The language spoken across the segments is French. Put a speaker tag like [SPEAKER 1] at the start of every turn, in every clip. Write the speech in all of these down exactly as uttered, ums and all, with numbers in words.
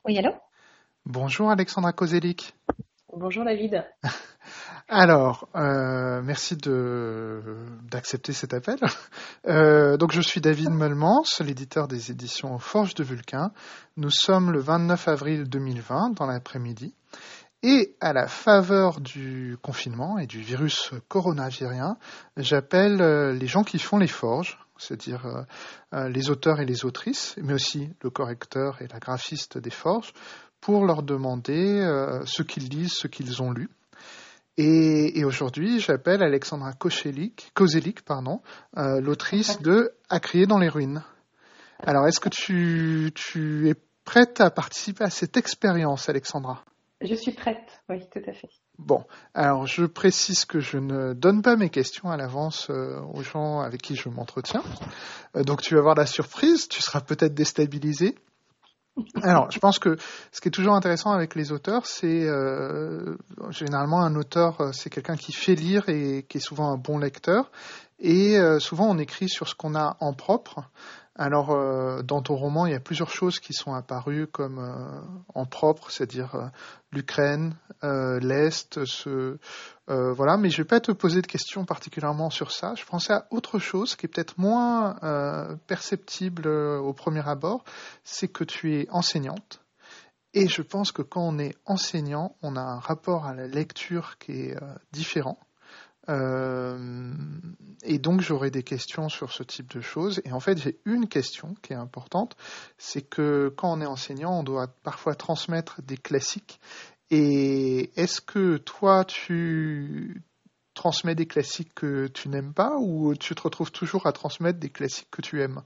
[SPEAKER 1] Oui, allô?
[SPEAKER 2] Bonjour Alexandra Kozelik.
[SPEAKER 1] Bonjour David.
[SPEAKER 2] Alors, euh, merci de d'accepter cet appel. Euh, donc je suis David Meulemans, l'éditeur des éditions Forges de Vulcain. Nous sommes le vingt-neuf avril deux mille vingt dans l'après-midi. Et à la faveur du confinement et du virus coronavirien, j'appelle euh, les gens qui font les forges, c'est-à-dire euh, euh, les auteurs et les autrices, mais aussi le correcteur et la graphiste des forges, pour leur demander euh, ce qu'ils lisent, ce qu'ils ont lu. Et, et aujourd'hui, j'appelle Alexandra Kozelik, Kozelik pardon, euh, l'autrice de À crier dans les ruines. Alors, est-ce que tu, tu es prête à participer à cette expérience, Alexandra ?
[SPEAKER 1] Je suis prête, oui, tout à fait.
[SPEAKER 2] Bon, alors je précise que je ne donne pas mes questions à l'avance euh, aux gens avec qui je m'entretiens. Euh, donc tu vas avoir la surprise, tu seras peut-être déstabilisé. Alors, je pense que ce qui est toujours intéressant avec les auteurs, c'est euh, généralement un auteur, c'est quelqu'un qui fait lire et qui est souvent un bon lecteur. Et euh, souvent, on écrit sur ce qu'on a en propre. Alors, euh, dans ton roman, il y a plusieurs choses qui sont apparues comme euh, en propre, c'est-à-dire euh, l'Ukraine, euh, l'Est, ce, euh, voilà. Mais je vais pas te poser de questions particulièrement sur ça. Je pensais à autre chose qui est peut-être moins euh, perceptible euh, au premier abord, c'est que tu es enseignante. Et je pense que quand on est enseignant, on a un rapport à la lecture qui est euh, différent. Euh, et donc j'aurais des questions sur ce type de choses. Et en fait, j'ai une question qui est importante, c'est que quand on est enseignant, on doit parfois transmettre des classiques. Et est-ce que toi, tu transmets des classiques que tu n'aimes pas ou tu te retrouves toujours à transmettre des classiques que tu aimes?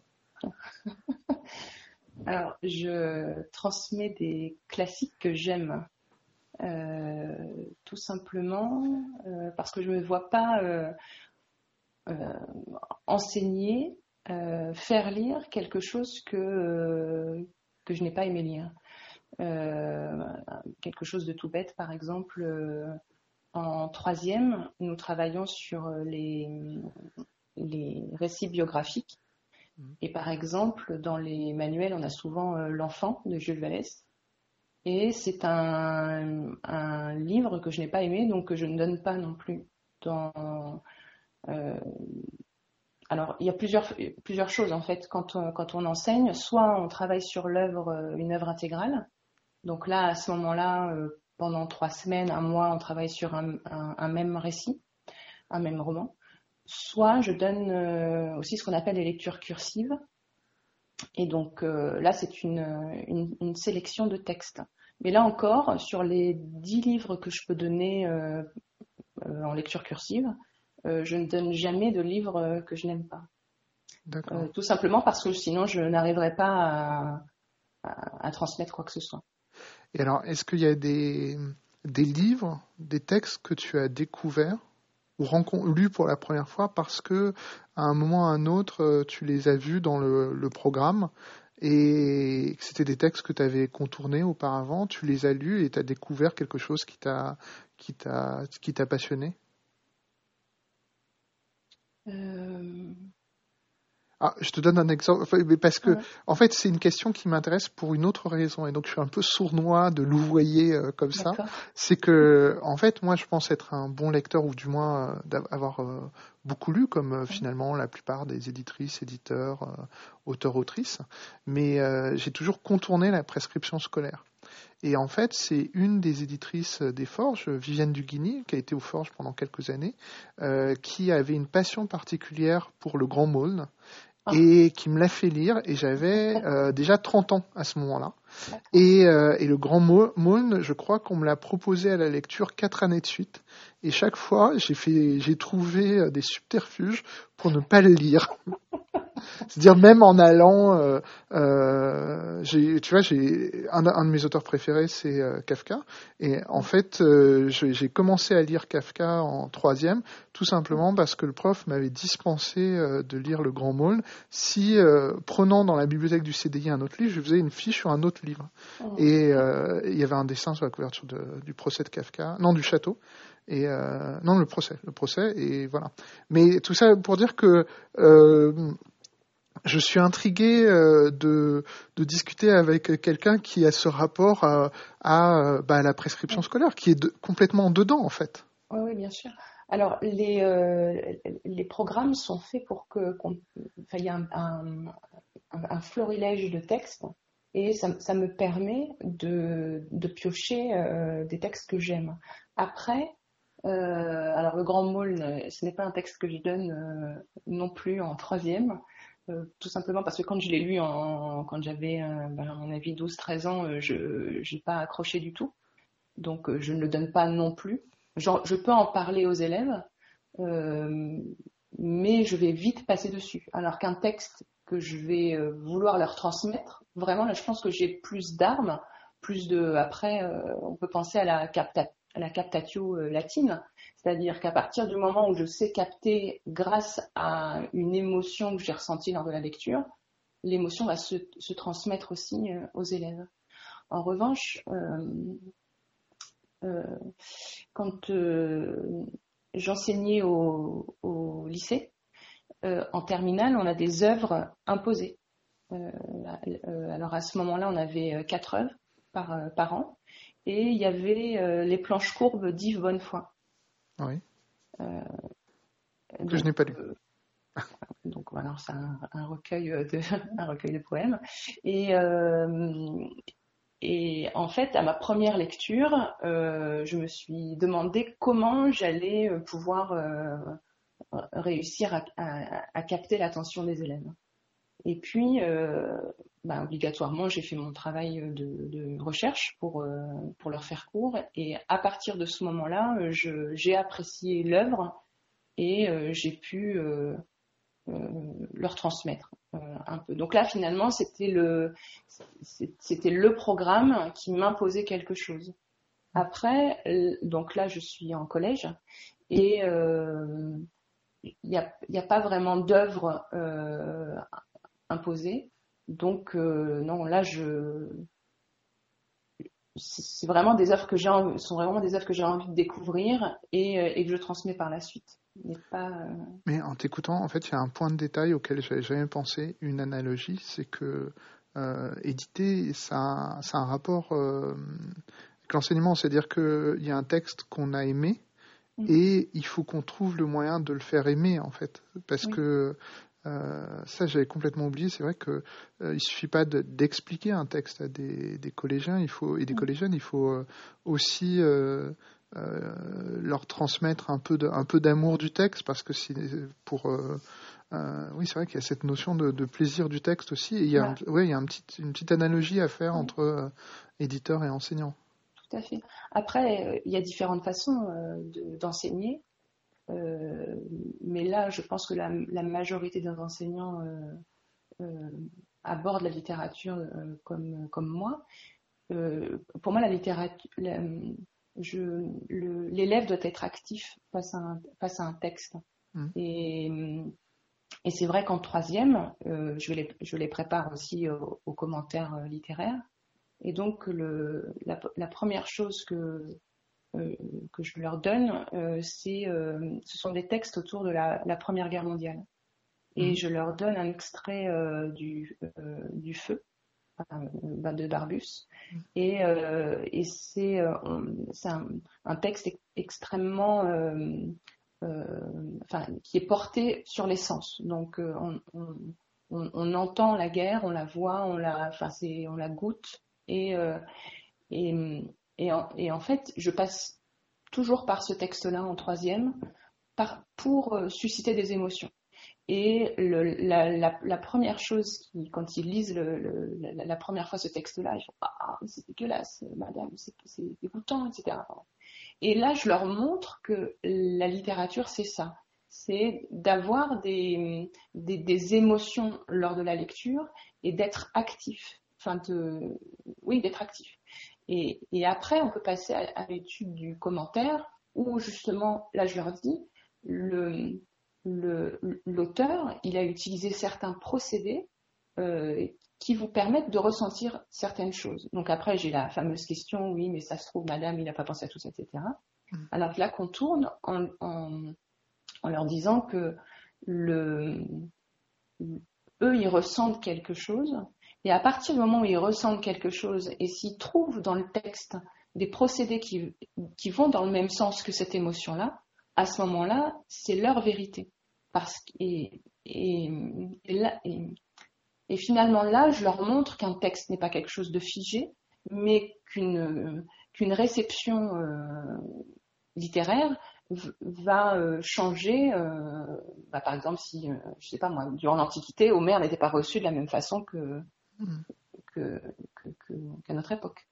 [SPEAKER 1] Alors, je transmets des classiques que j'aime, euh, tout simplement euh, parce que je ne me vois pas euh, euh, enseigner, euh, faire lire quelque chose que, euh, que je n'ai pas aimé lire. Euh, quelque chose de tout bête, par exemple, euh, en troisième, nous travaillons sur les, les récits biographiques. Et par exemple, dans les manuels, on a souvent euh, L'Enfant de Jules Vallès. Et c'est un, un livre que je n'ai pas aimé, donc que je ne donne pas non plus dans. euh, Alors, il y a plusieurs, plusieurs choses en fait quand on, quand on enseigne. Soit on travaille sur l'œuvre, euh, une œuvre intégrale. Donc là, à ce moment-là, euh, pendant trois semaines, un mois, on travaille sur un, un- un même récit, un même roman. Soit je donne euh, aussi ce qu'on appelle les lectures cursives. Et donc euh, là, c'est une, une, une sélection de textes. Mais là encore, sur les dix livres que je peux donner euh, euh, en lecture cursive, euh, je ne donne jamais de livres euh, que je n'aime pas.
[SPEAKER 2] D'accord.
[SPEAKER 1] Euh, tout simplement parce que sinon, je n'arriverai pas à, à, à transmettre quoi que ce soit.
[SPEAKER 2] Et alors, est-ce qu'il y a des, des livres, des textes que tu as découverts ou rencon- lus pour la première fois parce que à un moment ou à un autre, euh, tu les as vus dans le, le programme et que c'était des textes que tu avais contournés auparavant, tu les as lus et tu as découvert quelque chose qui t'a qui t'a qui t'a passionné?
[SPEAKER 1] Euh,
[SPEAKER 2] Ah, je te donne un exemple, enfin, mais parce que,
[SPEAKER 1] ouais,
[SPEAKER 2] en fait, c'est une question qui m'intéresse pour une autre raison, et donc je suis un peu sournois de louvoyer euh, comme ça.
[SPEAKER 1] d'accord.
[SPEAKER 2] C'est que, en fait, moi, je pense être un bon lecteur, ou du moins euh, d'avoir euh, beaucoup lu, comme euh, finalement la plupart des éditrices, éditeurs, euh, auteurs, autrices, mais euh, j'ai toujours contourné la prescription scolaire. Et en fait, c'est une des éditrices des Forges, Viviane Duguigny, qui a été aux Forges pendant quelques années, euh, qui avait une passion particulière pour le Grand Maulne
[SPEAKER 1] Ah,
[SPEAKER 2] et qui me l'a fait lire, et j'avais euh, déjà trente ans à ce moment-là.
[SPEAKER 1] d'accord.
[SPEAKER 2] Et, euh, et le Grand Maulne, je crois qu'on me l'a proposé à la lecture quatre années de suite, et chaque fois, j'ai fait, j'ai trouvé euh, des subterfuges pour ne pas le lire. C'est-à-dire même en allant, euh, euh, j'ai, tu vois, j'ai un, un de mes auteurs préférés, c'est euh, Kafka, et en fait, euh, j'ai, j'ai commencé à lire Kafka en troisième, tout simplement parce que le prof m'avait dispensé euh, de lire Le Grand Maulne si, euh, prenant dans la bibliothèque du C D I un autre livre, je faisais une fiche sur un autre livre. Et euh, il y avait un dessin sur la couverture de, du procès de Kafka, non du château. Et euh, non, le procès, le procès, et voilà. Mais tout ça pour dire que euh, Je suis intrigué euh, de, de discuter avec quelqu'un qui a ce rapport à, à, bah, à la prescription scolaire, qui est de, complètement dedans en fait.
[SPEAKER 1] Oui, oui, bien sûr. Alors, les, euh, les programmes sont faits pour que, qu'on, enfin, il y a un, un, un florilège de textes et ça, ça me permet de, de piocher euh, des textes que j'aime. Après, euh, alors le Grand Maulne, ce n'est pas un texte que je donne euh, non plus en troisième, euh, tout simplement parce que quand je l'ai lu en, quand j'avais, euh, ben, à mon avis, douze treize ans, euh, je n'ai pas accroché du tout. Donc euh, je ne le donne pas non plus. Genre, je peux en parler aux élèves, euh, mais je vais vite passer dessus. Alors qu'un texte que je vais euh, vouloir leur transmettre, vraiment là je pense que j'ai plus d'armes, plus de. Après, euh, on peut penser à la, capta, à la captatio euh, latine, c'est-à-dire qu'à partir du moment où je sais capter grâce à une émotion que j'ai ressentie lors de la lecture, l'émotion va se, se transmettre aussi euh, aux élèves. En revanche, euh, euh, quand euh, j'enseignais au, au lycée, euh, en terminale, on a des œuvres imposées. Euh, euh, alors à ce moment-là, on avait quatre œuvres par, euh, par an, et il y avait euh, les planches courbes d'Yves Bonnefoy.
[SPEAKER 2] Oui.
[SPEAKER 1] Euh,
[SPEAKER 2] Que
[SPEAKER 1] donc,
[SPEAKER 2] je n'ai pas lu.
[SPEAKER 1] euh, donc voilà, c'est un, un recueil de un recueil de poèmes. Et euh, Et en fait, à ma première lecture, euh, je me suis demandé comment j'allais euh, pouvoir euh, réussir à, à, à capter l'attention des élèves. Et puis, euh, bah, obligatoirement, j'ai fait mon travail de, de recherche pour, euh, pour leur faire cours. Et à partir de ce moment-là, je, j'ai apprécié l'œuvre et euh, j'ai pu euh, euh, leur transmettre euh, un peu. Donc là, finalement, c'était le, c'était le programme qui m'imposait quelque chose. Après, donc là, je suis en collège et euh, il n'y a, y a pas vraiment d'œuvre euh, imposée. Donc euh, non, là, je, c'est vraiment des œuvres que j'ai, sont vraiment des œuvres que j'ai envie de découvrir et, et que je transmets par la suite. Mais pas. Euh...
[SPEAKER 2] Mais en t'écoutant, en fait, il y a un point de détail auquel j'avais jamais pensé, une analogie, c'est que euh, éditer, ça, ça a un rapport euh, avec l'enseignement, c'est-à-dire qu'il y a un texte qu'on a aimé mmh. et il faut qu'on trouve le moyen de le faire aimer, en fait, parce oui. que euh, ça, j'avais complètement oublié. C'est vrai que euh, il suffit pas de, d'expliquer un texte à des, des collégiens, il faut et des mmh. collégiennes, il faut euh, aussi euh, Euh, leur transmettre un peu, de, un peu d'amour du texte, parce que si, pour euh, euh, oui, c'est vrai qu'il y a cette notion de, de plaisir du texte aussi, et il y a, ouais. un, ouais, il y a un petit, une petite analogie à faire ouais. entre euh, éditeur et enseignant.
[SPEAKER 1] Tout à fait. Après, euh, il y a différentes façons euh, de, d'enseigner, euh, mais là, je pense que la, la majorité des enseignants euh, euh, abordent la littérature euh, comme, comme moi. Euh, pour moi, la littérature, la, je, le, l'élève doit être actif face à un, face à un texte. Mmh. Et, et c'est vrai qu'en troisième, euh, je, les, je les prépare aussi aux, aux commentaires euh, littéraires. Et donc, le, la, la première chose que, euh, que je leur donne, euh, c'est, euh, ce sont des textes autour de la, la Première Guerre mondiale. Et mmh. je leur donne un extrait euh, du, euh, du Feu de Barbus. Et, euh, et c'est, euh, c'est un, un texte extrêmement, euh, euh, enfin, qui est porté sur les sens. Donc, euh, on, on, on entend la guerre, on la voit, on la, enfin, c'est, on la goûte. Et, euh, et, et, en, et en fait, je passe toujours par ce texte-là en troisième, par, pour euh, susciter des émotions. Et le, la, la, la première chose, qui, quand ils lisent le, le, la, la première fois ce texte-là, ils font « Ah, c'est dégueulasse, madame, c'est, c'est dégoûtant, et cetera » Et là, je leur montre que la littérature, c'est ça. C'est d'avoir des, des, des émotions lors de la lecture et d'être actif. Enfin, de, oui, d'être actif. Et, et après, on peut passer à, à l'étude du commentaire où, justement, là, je leur dis, le... Le, l'auteur, il a utilisé certains procédés euh, qui vous permettent de ressentir certaines choses. Donc après, j'ai la fameuse question, oui, mais ça se trouve, madame, il n'a pas pensé à tout ça, et cetera. Mmh. Alors que là, qu'on tourne en, en, en leur disant que le, eux, ils ressentent quelque chose. Et à partir du moment où ils ressentent quelque chose, et s'ils trouvent dans le texte des procédés qui, qui vont dans le même sens que cette émotion-là, à ce moment-là, c'est leur vérité. Parce, et, et, et, là, et, et finalement, là, je leur montre qu'un texte n'est pas quelque chose de figé, mais qu'une, qu'une réception euh, littéraire va euh, changer. Euh, bah, par exemple, si, euh, je sais pas moi, durant l'Antiquité, Homère n'était pas reçu de la même façon que,
[SPEAKER 2] Mm.
[SPEAKER 1] que, que, que, qu'à notre époque.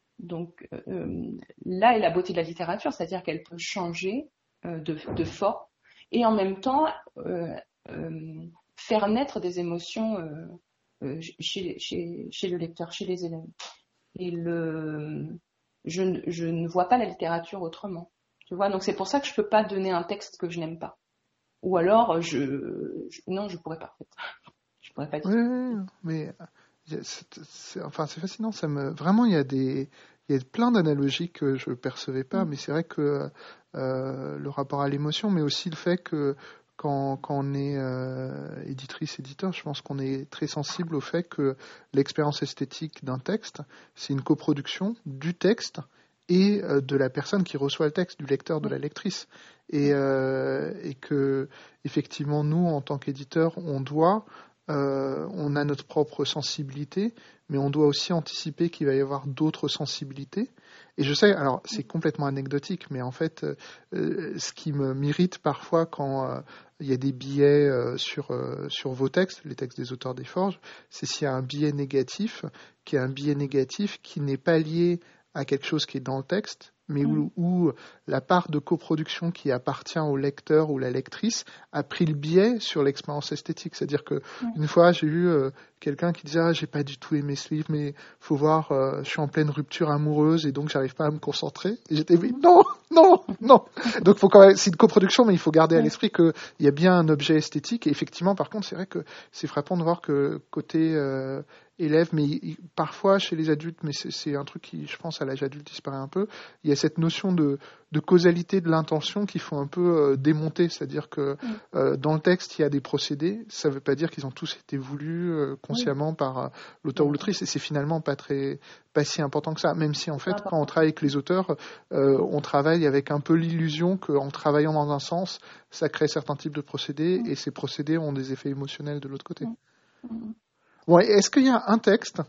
[SPEAKER 1] Donc euh, là est la beauté de la littérature, c'est-à-dire qu'elle peut changer euh, de, de forme et en même temps euh, euh, faire naître des émotions euh, euh, chez, chez, chez le lecteur, chez les élèves. Et le, je, ne- je ne vois pas la littérature autrement. Tu vois, donc c'est pour ça que je peux pas donner un texte que je n'aime pas. Ou alors, je, je- non, je pourrais pas. En fait. Je pourrais pas
[SPEAKER 2] Oui,
[SPEAKER 1] dire.
[SPEAKER 2] oui, oui, mais euh, c'est, c'est- enfin, c'est fascinant. Ça me, vraiment, il y a des, il y a plein d'analogies que je percevais pas,
[SPEAKER 1] Mm.
[SPEAKER 2] mais c'est vrai que euh, le rapport à l'émotion, mais aussi le fait que quand, quand on est euh, éditrice, éditeur, je pense qu'on est très sensible au fait que l'expérience esthétique d'un texte, c'est une coproduction du texte et euh, de la personne qui reçoit le texte, du lecteur, de
[SPEAKER 1] Mm.
[SPEAKER 2] la lectrice, et, euh, et que effectivement, nous, en tant qu'éditeurs, on doit euh, on a notre propre sensibilité, mais on doit aussi anticiper qu'il va y avoir d'autres sensibilités. Et je sais, alors c'est complètement anecdotique, mais en fait, euh, ce qui me m'irrite parfois quand euh, il y a des biais euh, sur, euh, sur vos textes, les textes des auteurs des forges, c'est s'il y a un biais négatif, qui est un biais négatif qui n'est pas lié à quelque chose qui est dans le texte, mais
[SPEAKER 1] Mm.
[SPEAKER 2] où, où la part de coproduction qui appartient au lecteur ou la lectrice a pris le biais sur l'expérience esthétique. C'est-à-dire que
[SPEAKER 1] Mm.
[SPEAKER 2] une fois, j'ai eu euh, quelqu'un qui disait ah, j'ai pas du tout aimé ce livre, mais faut voir, euh, je suis en pleine rupture amoureuse et donc j'arrive pas à me concentrer. Et j'étais oui, non, non, non. Donc faut quand même, c'est une coproduction, mais il faut garder à
[SPEAKER 1] Mm.
[SPEAKER 2] l'esprit qu'il y a bien un objet esthétique. Et effectivement, par contre, c'est vrai que c'est frappant de voir que côté euh, élève, mais il- parfois chez les adultes, mais c'est c'est un truc qui, je pense, à l'âge adulte disparaît un peu. Il y a cette notion de, de causalité de l'intention qu'il faut un peu euh, démonter, c'est-à-dire que
[SPEAKER 1] Mm.
[SPEAKER 2] euh, dans le texte, il y a des procédés. Ça ne veut pas dire qu'ils ont tous été voulus euh,
[SPEAKER 1] Oui,
[SPEAKER 2] consciemment par euh, l'auteur ou
[SPEAKER 1] mais
[SPEAKER 2] l'autrice, et c'est finalement pas très, pas si important que ça. Même si en
[SPEAKER 1] c'est pas
[SPEAKER 2] fait, quand on
[SPEAKER 1] important.
[SPEAKER 2] travaille avec les auteurs, euh, on travaille avec un peu l'illusion qu'en travaillant dans un sens, ça crée certains types de procédés,
[SPEAKER 1] Mm.
[SPEAKER 2] et ces procédés ont des effets émotionnels de l'autre côté.
[SPEAKER 1] Mm. Mm.
[SPEAKER 2] Bon, et est-ce qu'il y a un texte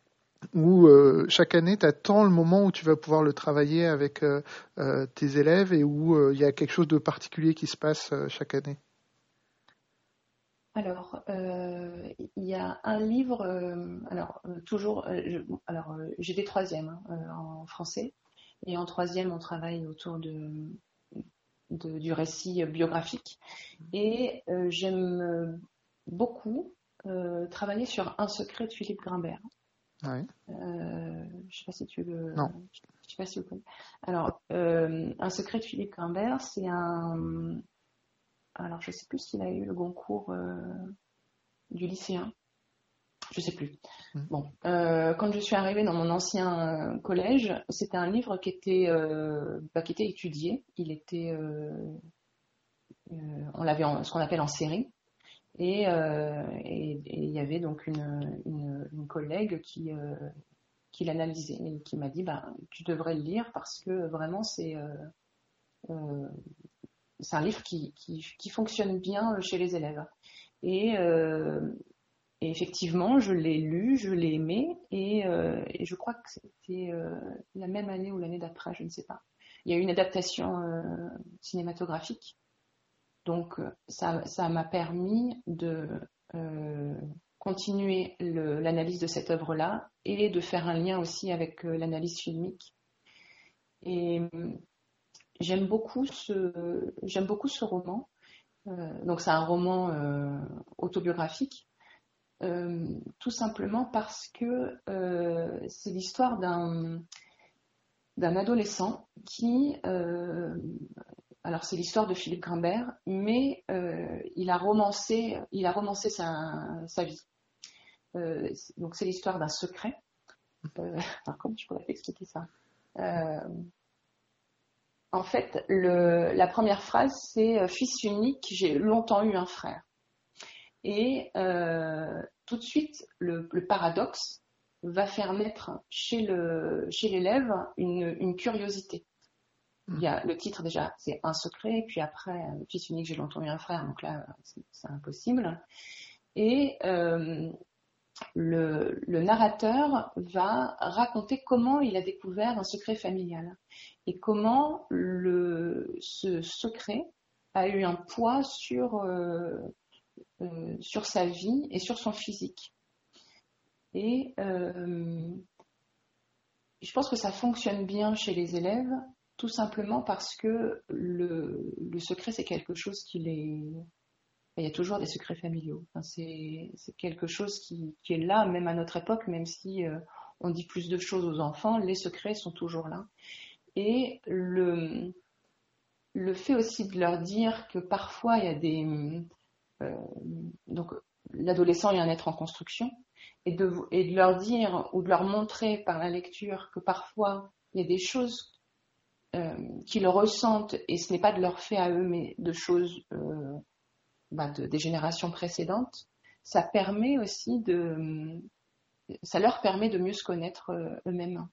[SPEAKER 2] où euh, chaque année, tu attends le moment où tu vas pouvoir le travailler avec euh, euh, tes élèves et où euh, il y a quelque chose de particulier qui se passe euh, chaque année?
[SPEAKER 1] Alors, euh, il y a un livre, euh, alors euh, toujours, euh, je- alors euh, j'ai des troisièmes hein, euh, en français, et en troisième on travaille autour de, de- du récit biographique, et euh, j'aime beaucoup euh, travailler sur Un secret de Philippe Grimbert.
[SPEAKER 2] Ouais.
[SPEAKER 1] Euh, je sais pas si tu le,
[SPEAKER 2] Non.
[SPEAKER 1] je sais pas si vous connaissez. Alors, euh, Un secret de Philippe Grimbert, c'est un, alors je sais plus s'il a eu le Goncourt euh, du lycéen. Je sais plus.
[SPEAKER 2] Mm.
[SPEAKER 1] Bon, euh, quand je suis arrivée dans mon ancien euh, collège, c'était un livre qui était, euh, bah, qui était étudié. Il était, euh, euh, on l'avait en, ce qu'on appelle en série. Et, euh, et, et il y avait donc une, une, une collègue qui, euh, qui l'analysait et qui m'a dit, bah, tu devrais le lire parce que vraiment c'est, euh, euh, c'est un livre qui, qui, qui fonctionne bien chez les élèves. Et, euh, Et effectivement, je l'ai lu, je l'ai aimé, et, euh, et je crois que c'était euh, la même année ou l'année d'après, je ne sais pas. Il y a eu une adaptation euh, cinématographique, donc euh, ça, ça m'a permis de euh, continuer le- l'analyse de cette œuvre-là et de faire un lien aussi avec euh, l'analyse filmique. Et euh, j'aime beaucoup ce, j'aime beaucoup ce roman. Euh, donc c'est un roman euh, autobiographique. Euh, tout simplement parce que euh, c'est l'histoire d'un d'un adolescent qui, euh, alors c'est l'histoire de Philippe Grimbert, mais euh, il a romancé, il a romancé sa, sa vie. Euh, donc c'est l'histoire d'un secret. Euh, alors comment je pourrais expliquer ça? Euh, En fait, le, la première phrase c'est euh, fils unique, j'ai longtemps eu un frère. Et euh, tout de suite, le, le paradoxe va faire naître chez le, chez l'élève une, une curiosité. Il y a le titre déjà, c'est Un secret, puis après, Fils unique, j'ai longtemps eu un frère, donc là, c'est, c'est impossible. Et euh, le, le narrateur va raconter comment il a découvert un secret familial et comment le, ce secret a eu un poids sur, euh, euh, sur sa vie et sur son physique. Et euh, je pense que ça fonctionne bien chez les élèves, tout simplement parce que le, le secret, c'est quelque chose qui les... Il y a toujours des secrets familiaux. Enfin, c'est, c'est quelque chose qui, qui est là, même à notre époque, même si euh, on dit plus de choses aux enfants, les secrets sont toujours là. Et le, le fait aussi de leur dire que parfois il y a des... Euh, donc, l'adolescent est un être en construction, et de, et de leur dire ou de leur montrer par la lecture que parfois il y a des choses euh, qu'ils ressentent, et ce n'est pas de leur fait à eux, mais de choses... Euh, Bah, de, des générations précédentes, ça permet aussi de, ça leur permet de mieux se connaître euh, eux-mêmes.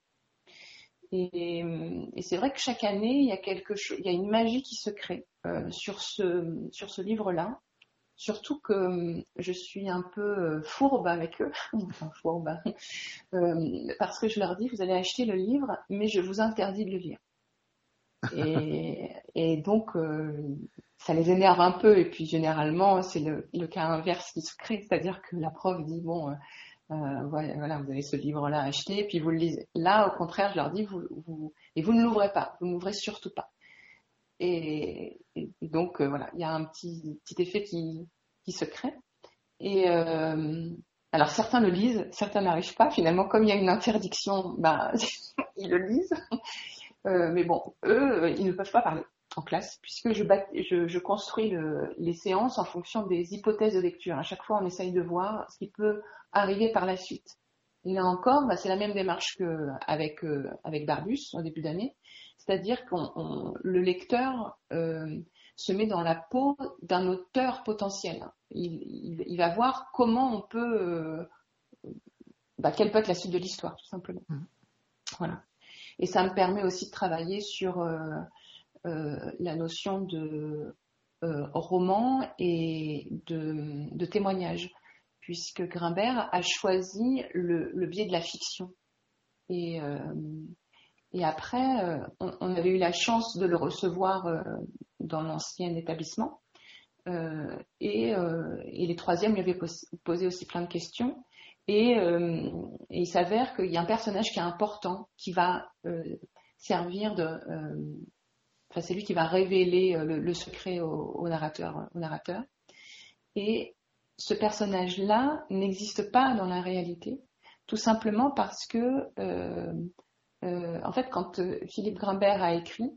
[SPEAKER 1] Et, et c'est vrai que chaque année, il y a quelque chose, il y a une magie qui se crée euh, sur ce, sur ce livre-là. Surtout que je suis un peu fourbe avec eux, enfin fourbe, euh, parce que je leur dis, vous allez acheter le livre, mais je vous interdis de le lire. Et, et donc, euh, ça les énerve un peu. Et puis, généralement, c'est le, le cas inverse qui se crée. C'est-à-dire que la prof dit, bon, euh, voilà, vous avez ce livre-là à acheter, et puis vous le lisez. Là, au contraire, je leur dis, vous, vous, et vous ne l'ouvrez pas. Vous ne l'ouvrez surtout pas. Et, et donc, euh, voilà, il y a un petit, petit effet qui, qui se crée. Et euh, alors, certains le lisent, certains n'arrivent pas. Finalement, comme il y a une interdiction, bah, ils le lisent. Euh, mais bon, eux, ils ne peuvent pas parler en classe, puisque je, bat, je, je construis le, les séances en fonction des hypothèses de lecture. À chaque fois, on essaye de voir ce qui peut arriver par la suite. Et là encore, bah, c'est la même démarche qu'avec euh, avec Barbus, au début d'année. C'est-à-dire que le lecteur euh, se met dans la peau d'un auteur potentiel. Il, il, il va voir comment on peut... Euh, bah, quelle peut être la suite de l'histoire, tout simplement. Mmh. Voilà. Et ça me permet aussi de travailler sur euh, euh, la notion de euh, roman et de, de témoignage, puisque Grimbert a choisi le, le biais de la fiction. Et, euh, et après, euh, on, on avait eu la chance de le recevoir euh, dans l'ancien établissement. Euh, et, euh, et les troisièmes lui avaient posé aussi plein de questions. Et, euh, et il s'avère qu'il y a un personnage qui est important, qui va euh, servir de... Euh, enfin, c'est lui qui va révéler euh, le, le secret au, au, narrateur, au narrateur. Et ce personnage-là n'existe pas dans la réalité, tout simplement parce que, euh, euh, en fait, quand euh, Philippe Grimbert a écrit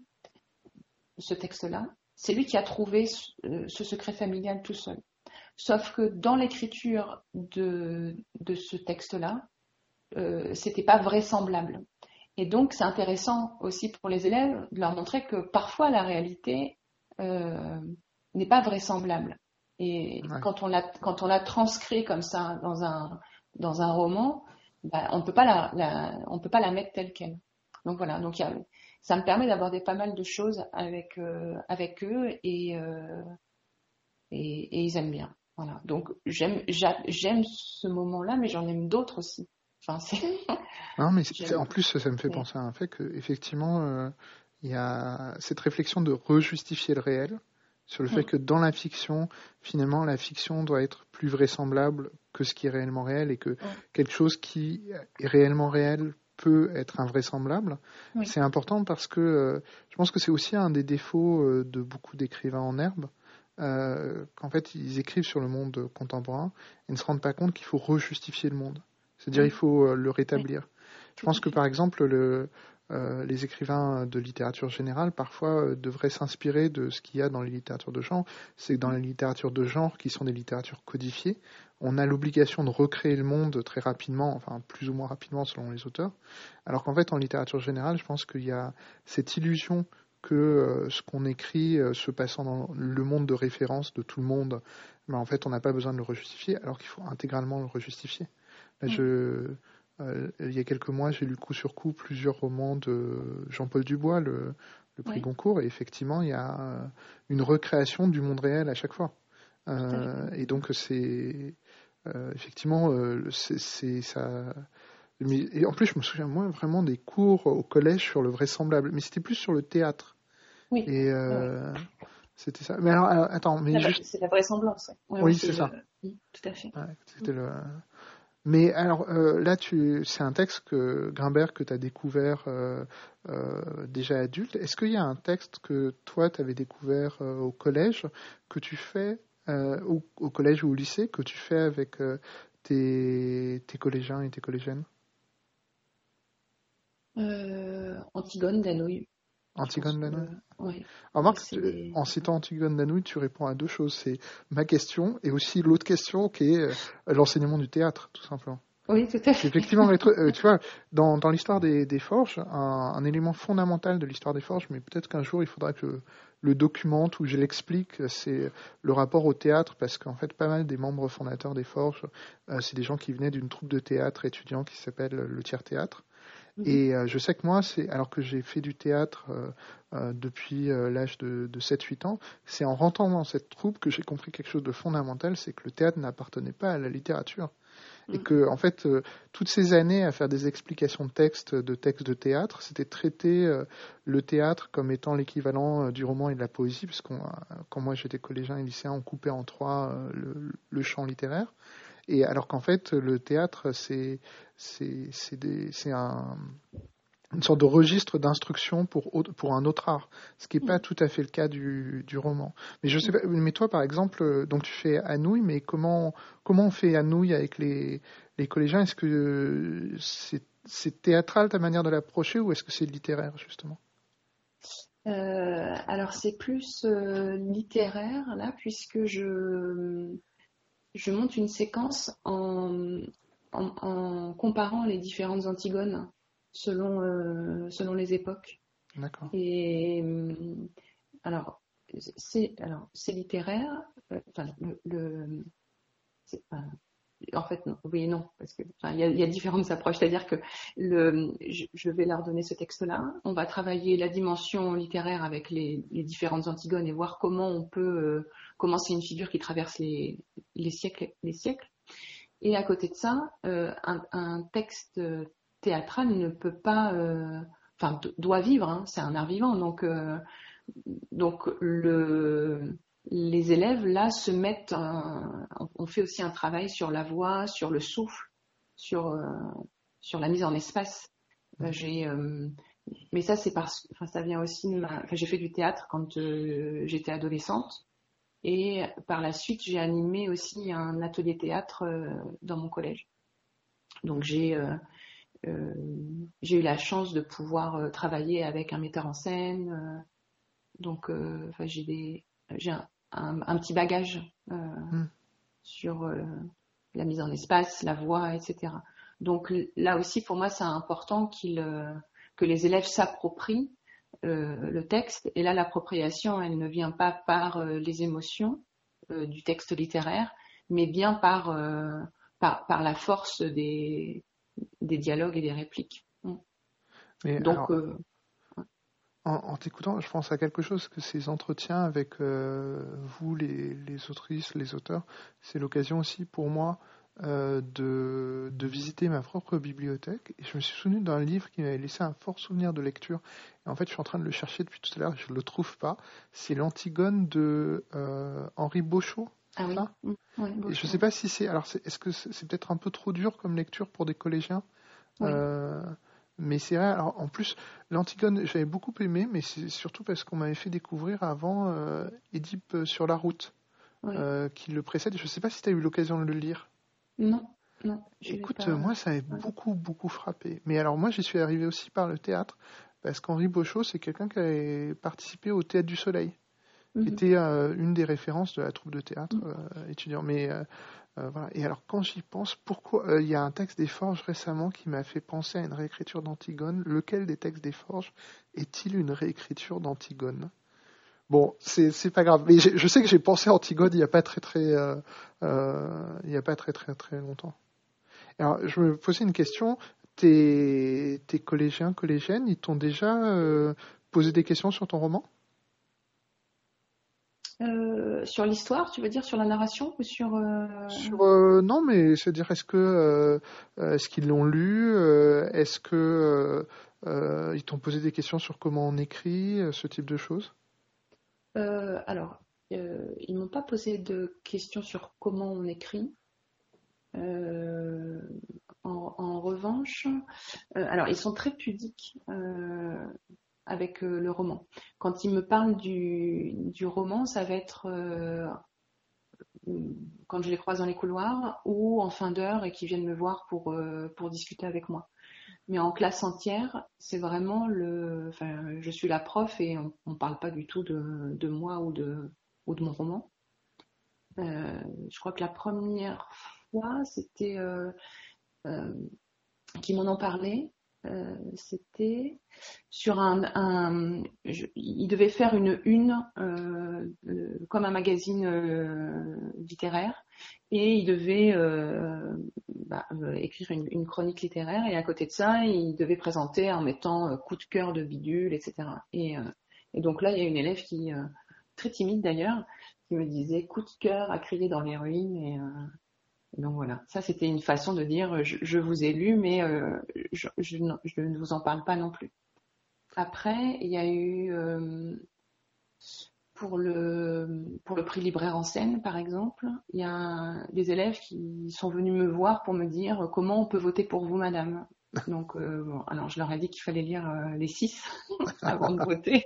[SPEAKER 1] ce texte-là, c'est lui qui a trouvé ce, euh, ce secret familial tout seul. Sauf que dans l'écriture de, de ce texte-là, euh, c'était pas vraisemblable. Et donc, c'est intéressant aussi pour les élèves de leur montrer que parfois la réalité euh, n'est pas vraisemblable. Et ouais. quand on l'a quand on l'a transcrit comme ça dans un dans un roman, bah, on peut pas la, la on peut pas la mettre telle quelle. Donc voilà. Donc y a, ça me permet d'aborder pas mal de choses avec euh, avec eux et, euh, et et ils aiment bien. Voilà. Donc j'aime j'aime ce moment-là, mais j'en aime d'autres aussi. Enfin, c'est...
[SPEAKER 2] Non, mais c'est, en plus, ça me fait penser à un fait qu'effectivement, euh, il y a cette réflexion de rejustifier le réel, sur le fait que dans la fiction, finalement, la fiction doit être plus vraisemblable que ce qui est réellement réel, et que quelque chose qui est réellement réel peut être invraisemblable. Oui. C'est important parce que euh, je pense que c'est aussi un des défauts euh, de beaucoup d'écrivains en herbe, euh, qu'en fait, ils écrivent sur le monde contemporain et ne se rendent pas compte qu'il faut rejustifier le monde. C'est-à-dire, oui. il faut euh, le rétablir. Oui. Je pense que, par exemple, le, euh, les écrivains de littérature générale, parfois, euh, devraient s'inspirer de ce qu'il y a dans les littératures de genre. C'est que dans les littératures de genre, qui sont des littératures codifiées, on a l'obligation de recréer le monde très rapidement, enfin, plus ou moins rapidement selon les auteurs. Alors qu'en fait, en littérature générale, je pense qu'il y a cette illusion que euh, ce qu'on écrit euh, se passant dans le monde de référence de tout le monde, mais en fait on n'a pas besoin de le rejustifier, alors qu'il faut intégralement le rejustifier. Là,
[SPEAKER 1] Mm.
[SPEAKER 2] je, euh, il y a quelques mois, j'ai lu coup sur coup plusieurs romans de Jean-Paul Dubois, le, le prix
[SPEAKER 1] Oui,
[SPEAKER 2] Goncourt, et effectivement il y a euh, une recréation du monde réel à chaque fois.
[SPEAKER 1] tout à fait.
[SPEAKER 2] Euh, et donc c'est euh, effectivement euh, c'est, c'est ça. Mais, et en plus, je me souviens moi vraiment des cours au collège sur le vraisemblable, mais c'était plus sur le théâtre.
[SPEAKER 1] Oui,
[SPEAKER 2] Et
[SPEAKER 1] ouais, ouais.
[SPEAKER 2] euh, c'était ça. Mais alors, alors, attends, mais
[SPEAKER 1] La va-
[SPEAKER 2] juste,
[SPEAKER 1] C'est la vraisemblance. Ouais, ouais, ouais,
[SPEAKER 2] oui,
[SPEAKER 1] c'est
[SPEAKER 2] c'est
[SPEAKER 1] le.
[SPEAKER 2] ça.
[SPEAKER 1] Mm, tout à fait.
[SPEAKER 2] Ouais,
[SPEAKER 1] Mm.
[SPEAKER 2] c'était le. Mais alors euh, là, tu, c'est un texte que Grimbert que tu as découvert euh, euh, déjà adulte. Est-ce qu'il y a un texte que toi, tu avais découvert euh, au collège, que tu fais, euh, ou au collège ou au lycée, que tu fais avec euh, tes, tes collégiens et tes collégiennes?
[SPEAKER 1] Euh, Antigone d'Anouilh, je pense
[SPEAKER 2] Antigone
[SPEAKER 1] que.
[SPEAKER 2] Lanouille?
[SPEAKER 1] Ouais, ouais,
[SPEAKER 2] Remarque,
[SPEAKER 1] c'est
[SPEAKER 2] tu-
[SPEAKER 1] des.
[SPEAKER 2] en citant Antigone Lanouille, tu réponds à deux choses. C'est ma question et aussi l'autre question qui est euh, l'enseignement du théâtre, tout simplement.
[SPEAKER 1] Oui, tout à
[SPEAKER 2] C'est
[SPEAKER 1] fait.
[SPEAKER 2] effectivement, les trucs- euh, tu vois, dans, dans l'histoire des, des forges, un, un élément fondamental de l'histoire des forges, mais peut-être qu'un jour il faudra que je le documente ou je l'explique, c'est le rapport au théâtre, parce qu'en fait, pas mal des membres fondateurs des forges, euh, c'est des gens qui venaient d'une troupe de théâtre étudiant qui s'appelle le Tiers-Théâtre.
[SPEAKER 1] Mhm.
[SPEAKER 2] Et euh, je sais que moi, c'est alors que j'ai fait du théâtre euh, euh, depuis euh, l'âge de, de sept huit ans, c'est en rentrant dans cette troupe que j'ai compris quelque chose de fondamental, c'est que le théâtre n'appartenait pas à la littérature. Et
[SPEAKER 1] Mm.
[SPEAKER 2] que, en fait, euh, toutes ces années à faire des explications de textes, de textes de théâtre, c'était traiter euh, le théâtre comme étant l'équivalent euh, du roman et de la poésie, parce que quand moi j'étais collégien et lycéen, on coupait en trois euh, le, le champ littéraire. Et alors qu'en fait, le théâtre, c'est c'est c'est des- c'est un une sorte de registre d'instruction pour, autre- pour un autre art, ce qui n'est pas
[SPEAKER 1] Mm.
[SPEAKER 2] tout à fait le cas du, du roman. Mais je sais
[SPEAKER 1] Mm.
[SPEAKER 2] pas, mais toi par exemple, euh, donc tu fais Anouilh, mais comment comment on fait Anouilh avec les, les collégiens? Est-ce que euh, c'est c'est théâtral ta manière de l'approcher ou est-ce que c'est littéraire justement?
[SPEAKER 1] Euh, alors c'est plus euh, littéraire là, puisque je, je monte une séquence en, en, en comparant les différentes Antigones selon, euh, selon les époques.
[SPEAKER 2] D'accord.
[SPEAKER 1] Et euh, alors c'est alors c'est littéraire. euh, Enfin, le, le- c'est pas- en fait, non. Oui et non, parce que enfin, il y a, il y a différentes approches. C'est-à-dire que le, je, je vais leur donner ce texte-là. On va travailler la dimension littéraire avec les, les différentes Antigones et voir comment on peut, euh, comment c'est une figure qui traverse les, les siècles, les siècles. Et à côté de ça, euh, un, un texte théâtral ne peut pas, euh, enfin, doit vivre. Hein, c'est un art vivant, donc. Euh, donc le, les élèves là se mettent, un, on fait aussi un travail sur la voix, sur le souffle, sur euh, sur la mise en espace. Euh, j'ai, euh, mais ça c'est parce, enfin ça vient aussi de ma, enfin j'ai fait du théâtre quand euh, j'étais adolescente et par la suite j'ai animé aussi un atelier théâtre euh, dans mon collège. Donc j'ai euh, euh, j'ai eu la chance de pouvoir euh, travailler avec un metteur en scène. Euh, Donc, euh, enfin, j'ai des, j'ai un, un, un petit bagage euh,
[SPEAKER 2] Hmm.
[SPEAKER 1] sur euh, la mise en espace, la voix, et cetera. Donc là aussi, pour moi, c'est important qu'il, euh, que les élèves s'approprient euh, le texte. Et là, l'appropriation, elle ne vient pas par euh, les émotions euh, du texte littéraire, mais bien par, euh, par, par la force des, des dialogues et des répliques.
[SPEAKER 2] Mais
[SPEAKER 1] Donc,
[SPEAKER 2] alors,
[SPEAKER 1] euh,
[SPEAKER 2] en, en t'écoutant, je pense à quelque chose que ces entretiens avec euh, vous, les, les autrices, les auteurs, c'est l'occasion aussi pour moi euh, de, de visiter ma propre bibliothèque. Et je me suis souvenu d'un livre qui m'avait laissé un fort souvenir de lecture. Et en fait, je suis en train de le chercher depuis tout à l'heure, je ne le trouve pas. C'est l'Antigone de euh, Henri Beauchot,
[SPEAKER 1] ah
[SPEAKER 2] c'est
[SPEAKER 1] oui,
[SPEAKER 2] ça?
[SPEAKER 1] mmh, ouais, beau
[SPEAKER 2] Et je ne
[SPEAKER 1] choix,
[SPEAKER 2] sais
[SPEAKER 1] ouais.
[SPEAKER 2] pas si c'est... Alors, c'est, est-ce que c'est, c'est peut-être un peu trop dur comme lecture pour des collégiens?
[SPEAKER 1] Oui.
[SPEAKER 2] Euh, mais c'est vrai, alors en plus, l'Antigone, j'avais beaucoup aimé, mais c'est surtout parce qu'on m'avait fait découvrir avant euh, Édipe sur la route,
[SPEAKER 1] Oui.
[SPEAKER 2] euh, qui le précède. Je ne sais pas si tu as eu l'occasion de le lire.
[SPEAKER 1] Non, non, je l'ai
[SPEAKER 2] Écoute, euh,
[SPEAKER 1] pas.
[SPEAKER 2] moi, ça m'avait
[SPEAKER 1] Ouais.
[SPEAKER 2] beaucoup, beaucoup frappé. Mais alors, moi, j'y suis arrivé aussi par le théâtre, parce qu'Henri Beauchot, c'est quelqu'un qui avait participé au Théâtre du Soleil. qui
[SPEAKER 1] Mhm.
[SPEAKER 2] était euh, une des références de la troupe de théâtre
[SPEAKER 1] Mhm.
[SPEAKER 2] euh, étudiant. Mais euh, euh, voilà. Et alors, quand j'y pense, pourquoi euh, il y a un texte des Forges récemment qui m'a fait penser à une réécriture d'Antigone. Lequel des textes des Forges est-il une réécriture d'Antigone? Bon, c'est c'est pas grave. Mais j'ai- je sais que j'ai pensé à Antigone il y a pas très très euh, euh, il y a pas très très très longtemps. Alors, je me posais une question. Tes, tes collégiens, collégiennes, ils t'ont déjà euh, posé des questions sur ton roman?
[SPEAKER 1] Euh, sur l'histoire, tu veux dire sur la narration ou sur... euh,
[SPEAKER 2] Sur euh, non, mais c'est-à-dire est-ce que euh, euh, est-ce qu'ils l'ont lu? euh, Est-ce que euh, euh, ils t'ont posé des questions sur comment on écrit, euh, ce type de choses?
[SPEAKER 1] euh, alors, euh, ils m'ont pas posé de questions sur comment on écrit. Euh, en, en revanche, euh, alors ils sont très pudiques euh, avec euh, le roman. Quand ils me parlent du, du roman, ça va être euh, quand je les croise dans les couloirs ou en fin d'heure et qu'ils viennent me voir pour, euh, pour discuter avec moi. Mais en classe entière, c'est vraiment le. Enfin, je suis la prof et on ne parle pas du tout de, de moi ou de, ou de mon roman. Euh, je crois que la première fois, c'était euh, euh, qui m'en ont parlé. Euh, c'était sur un, un je, il devait faire une une euh, euh, comme un magazine euh, littéraire et il devait euh, bah, euh, écrire une, une chronique littéraire et à côté de ça il devait présenter en mettant euh, coup de cœur de bidule, etc. Et, euh, et donc là il y a une élève qui euh, très timide d'ailleurs qui me disait coup de cœur à crier dans les ruines et euh, donc voilà, ça c'était une façon de dire je, je vous ai lu, mais euh, je, je, ne je ne vous en parle pas non plus. Après, il y a eu euh, pour le pour le prix libraire en scène, par exemple, il y a des élèves qui sont venus me voir pour me dire comment on peut voter pour vous, madame. Donc, euh, bon, alors je leur ai dit qu'il fallait lire euh, les six avant de voter.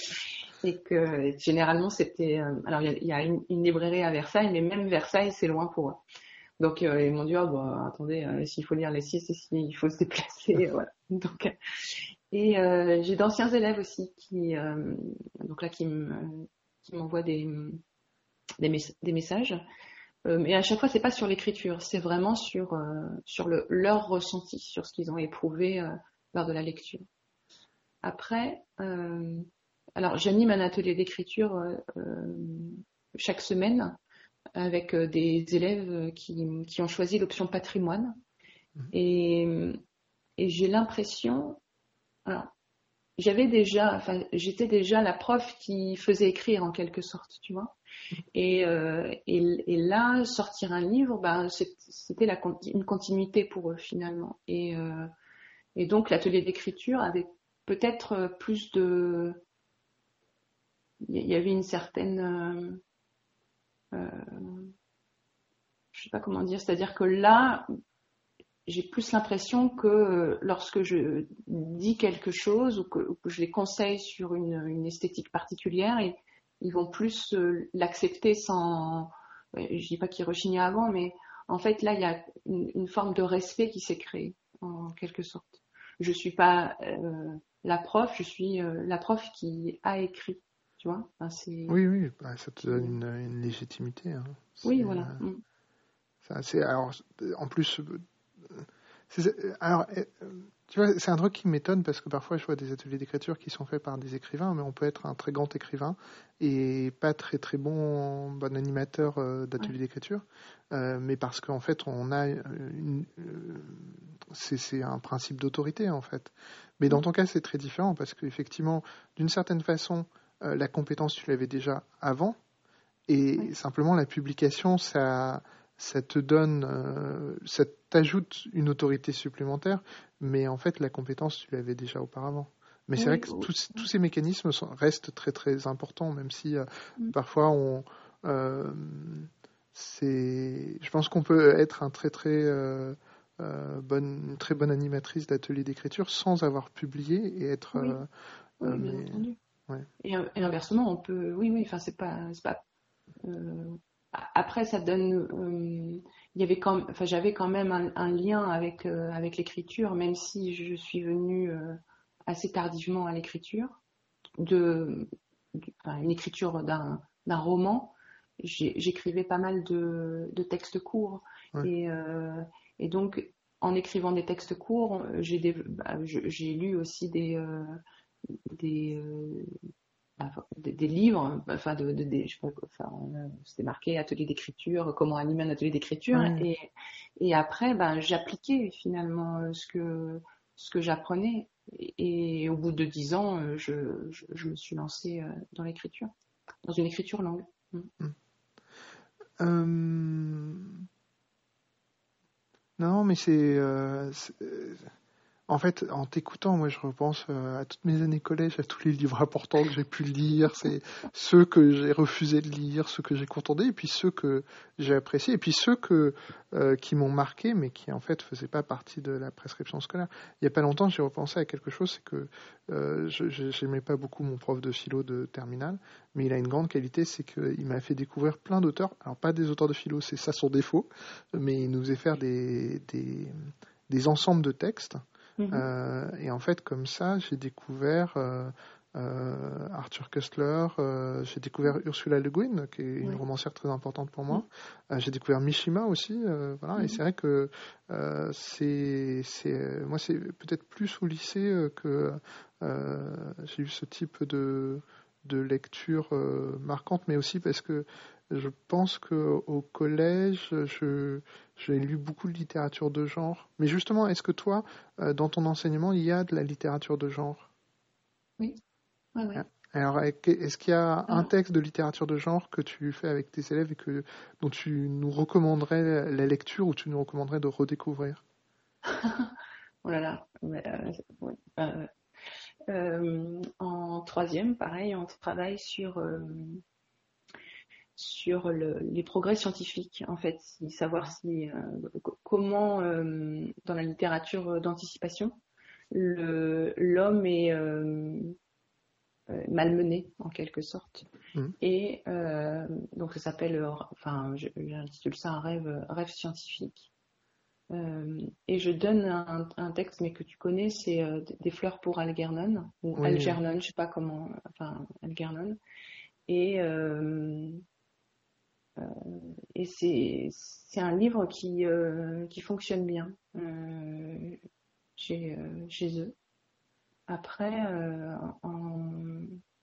[SPEAKER 1] Et que généralement c'était. euh, alors il y a, il y a une, une librairie à Versailles, mais même Versailles c'est loin pour eux. Donc euh, ils m'ont dit, oh, bah, attendez, euh, s'il faut lire les six, et s'il faut se déplacer, voilà. Donc, euh, et euh, j'ai d'anciens élèves aussi qui, euh, donc là, qui me- qui m'envoient des, des, mes- des messages. Euh, mais à chaque fois, c'est pas sur l'écriture, c'est vraiment sur, euh, sur le, leur ressenti, sur ce qu'ils ont éprouvé euh, lors de la lecture. Après, euh, alors j'anime un atelier d'écriture euh, euh, chaque semaine avec euh, des élèves qui, qui ont choisi l'option patrimoine. Et, et j'ai l'impression, alors, j'avais déjà, enfin, j'étais déjà la prof qui faisait écrire en quelque sorte, tu vois. Et, euh, et, et là, sortir un livre, ben, c'était la, une continuité pour eux finalement. Et, euh, et donc l'atelier d'écriture avait peut-être plus de, il y avait une certaine, euh, euh, je sais pas comment dire, c'est-à-dire que là, j'ai plus l'impression que lorsque je dis quelque chose ou que, ou que je les conseille sur une, une esthétique particulière, ils, ils vont plus euh, l'accepter sans. Je dis pas qu'ils rechignaient avant, mais en fait là il y a une, une forme de respect qui s'est créée en quelque sorte. Je suis pas euh, la prof, je suis euh, la prof qui a écrit, tu vois. Enfin, c'est,
[SPEAKER 2] Oui, oui, bah, ça te donne
[SPEAKER 1] c'est...
[SPEAKER 2] une, une légitimité, hein.
[SPEAKER 1] Oui,
[SPEAKER 2] C'est,
[SPEAKER 1] voilà.
[SPEAKER 2] euh,
[SPEAKER 1] Mm.
[SPEAKER 2] c'est assez- alors, en plus, euh, c'est- alors, euh, tu vois, c'est un truc qui m'étonne parce que parfois je vois des ateliers d'écriture qui sont faits par des écrivains, mais on peut être un très grand écrivain et pas très très bon, bon animateur euh,
[SPEAKER 1] Ouais.
[SPEAKER 2] d'atelier d'écriture, euh, mais parce qu'en fait on a une, euh, c'est, c'est un principe d'autorité en fait. Mais dans
[SPEAKER 1] Mm.
[SPEAKER 2] ton cas c'est très différent parce qu'effectivement, d'une certaine façon, euh, la compétence tu l'avais déjà avant et
[SPEAKER 1] Ouais.
[SPEAKER 2] simplement la publication ça ça te donne, euh, ça t'ajoute une autorité supplémentaire, mais en fait la compétence tu l'avais déjà auparavant. Mais c'est vrai
[SPEAKER 1] Oui.
[SPEAKER 2] que
[SPEAKER 1] Oh.
[SPEAKER 2] tous, tous ces mécanismes sont- restent très très importants, même si euh,
[SPEAKER 1] Mm.
[SPEAKER 2] parfois on, euh, c'est, je pense qu'on peut être un très très euh, euh, bonne, une très bonne animatrice d'atelier d'écriture sans avoir publié et être,
[SPEAKER 1] Oui.
[SPEAKER 2] euh, euh,
[SPEAKER 1] Oui, bien
[SPEAKER 2] mais
[SPEAKER 1] entendu.
[SPEAKER 2] ouais.
[SPEAKER 1] Et, et inversement, on peut, oui, oui, enfin, c'est pas, c'est pas. euh, Après, ça donne. euh, il y avait quand, enfin, j'avais quand même un, un lien avec euh, avec l'écriture, même si je suis venue euh, assez tardivement à l'écriture. De enfin, une écriture d'un, d'un roman, j'écrivais pas mal de, de textes courts.
[SPEAKER 2] Ouais.
[SPEAKER 1] Et, euh, et donc, en écrivant des textes courts, j'ai, des, bah, j'ai lu aussi des, euh, des, euh, enfin, des, des livres, enfin, de, de, de, je sais pas, enfin, c'était marqué atelier d'écriture, comment animer un atelier d'écriture.
[SPEAKER 2] Ouais.
[SPEAKER 1] Et, et après, ben, j'appliquais finalement ce que, ce que j'apprenais. Et, et au bout de dix ans, je, je, je me suis lancée dans l'écriture, dans une écriture longue.
[SPEAKER 2] Mm. Euh... Non, mais c'est, euh, c'est... En fait, en t'écoutant, moi, je repense à toutes mes années collège, à tous les livres importants que j'ai pu lire, c'est ceux que j'ai refusé de lire, ceux que j'ai contournés, et puis ceux que j'ai appréciés, et puis ceux que euh, qui m'ont marqué, mais qui en fait faisaient pas partie de la prescription scolaire. Il y a pas longtemps, j'ai repensé à quelque chose, c'est que euh, je, j'aimais pas beaucoup mon prof de philo de terminale, mais il a une grande qualité, c'est qu'il m'a fait découvrir plein d'auteurs. Alors pas des auteurs de philo, c'est ça son défaut, mais il nous faisait faire des des, des ensembles de textes. Mmh. Euh, et en fait, comme ça, j'ai découvert euh, euh, Arthur Koestler, euh, j'ai découvert Ursula Le Guin, qui est une oui. romancière très importante pour moi. Mmh. Euh, j'ai découvert Mishima aussi, euh, voilà. Mmh. Et c'est vrai que euh, c'est, c'est, moi, c'est peut-être plus au lycée que euh, j'ai eu ce type de de lecture euh, marquante, mais aussi parce que je pense qu'au collège, je, j'ai lu beaucoup de littérature de genre. Mais justement, est-ce que toi, euh, dans ton enseignement, il y a de la littérature de genre ?
[SPEAKER 1] Oui. Ouais, ouais.
[SPEAKER 2] Alors, est-ce qu'il y a un texte de littérature de genre que tu fais avec tes élèves et que, dont tu nous recommanderais la lecture ou tu nous recommanderais de redécouvrir ?
[SPEAKER 1] Oh là là. Mais, euh, ouais. euh, euh, en troisième, pareil, on travaille sur... Euh, sur le, les progrès scientifiques, en fait, savoir si, euh, comment, euh, dans la littérature d'anticipation, le, l'homme est euh, malmené, en quelque sorte. Mmh. Et euh, donc, ça s'appelle, enfin, j'intitule ça un rêve, rêve scientifique. Euh, et je donne un, un texte, mais que tu connais, c'est euh, Des fleurs pour Algernon, ou oui. Algernon, je sais pas comment, enfin, Algernon. Et euh, Euh, et c'est, c'est un livre qui, euh, qui fonctionne bien euh, chez, euh, chez eux. Après, euh, en...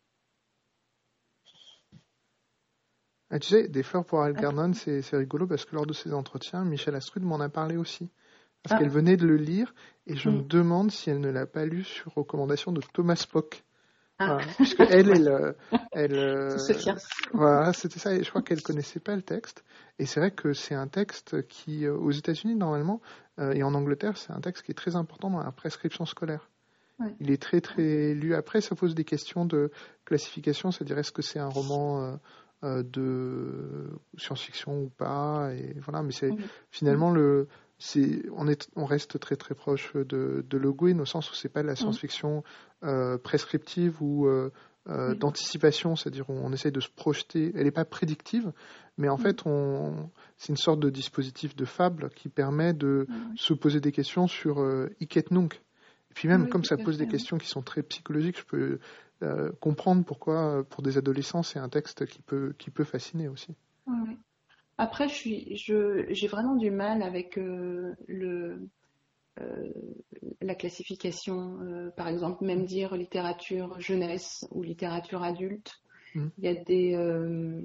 [SPEAKER 2] Ah, tu sais, Des fleurs pour Algernon, c'est, c'est rigolo parce que lors de ces entretiens, Michel Astrud m'en a parlé aussi. Parce ah. qu'elle venait de le lire et je mm. me demande si elle ne l'a pas lu sur recommandation de Thomas Spock. Ah. Voilà, puisque elle, ouais. elle, elle, euh, voilà, c'était ça. Et je crois qu'elle connaissait pas le texte. Et c'est vrai que c'est un texte qui, euh, aux États-Unis normalement euh, et en Angleterre, c'est un texte qui est très important dans la prescription scolaire. Ouais. Il est très très lu. Après, ça pose des questions de classification, c'est-à-dire est-ce que c'est un roman euh, euh, de science-fiction ou pas. Et voilà, mais c'est mmh. finalement mmh. le C'est, on, est, on reste très très proche de, de Le Guin au sens où c'est pas de la science-fiction euh, prescriptive ou euh, euh, oui. d'anticipation, c'est-à-dire on, on essaye de se projeter. Elle n'est pas prédictive, mais en oui. fait on, c'est une sorte de dispositif de fable qui permet de oui. se poser des questions sur euh, hic et nunc. Et puis même oui, comme ça pose des questions qui sont très psychologiques, je peux euh, comprendre pourquoi pour des adolescents c'est un texte qui peut, qui peut fasciner aussi.
[SPEAKER 1] Oui, oui. Après, je suis, je, j'ai vraiment du mal avec euh, le, euh, la classification. Euh, par exemple, même dire littérature jeunesse ou littérature adulte. Mmh. Il y a des, euh,